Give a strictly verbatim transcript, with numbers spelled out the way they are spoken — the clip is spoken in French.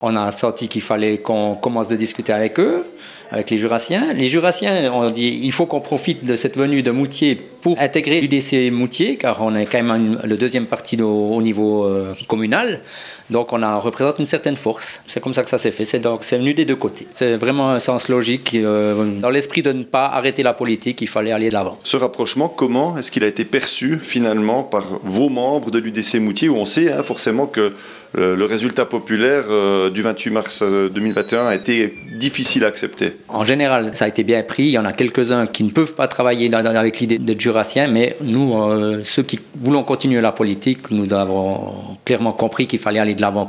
On a senti qu'il fallait qu'on commence de discuter avec eux, avec les Jurassiens. Les Jurassiens ont dit il faut qu'on profite de cette venue de Moutier pour intégrer l'U D C Moutier, car on est quand même une, le deuxième parti au, au niveau euh, communal. Donc on a, on représente une certaine force. C'est comme ça que ça s'est fait. C'est, donc, c'est venu des deux côtés. C'est vraiment un sens logique. Euh, dans l'esprit de ne pas arrêter la politique, il fallait aller de l'avant. Ce rapprochement, comment est-ce qu'il a été perçu finalement par vos membres de l'U D C Moutier, où on sait hein, forcément que le, le résultat populaire euh, du vingt-huit mars deux mille vingt et un a été difficile à accepter? En général, ça a été bien pris. Il y en a quelques-uns qui ne peuvent pas travailler dans, dans, avec l'idée d'être jurassien, mais nous, euh, ceux qui voulons continuer la politique, nous avons clairement compris qu'il fallait aller de l'avant.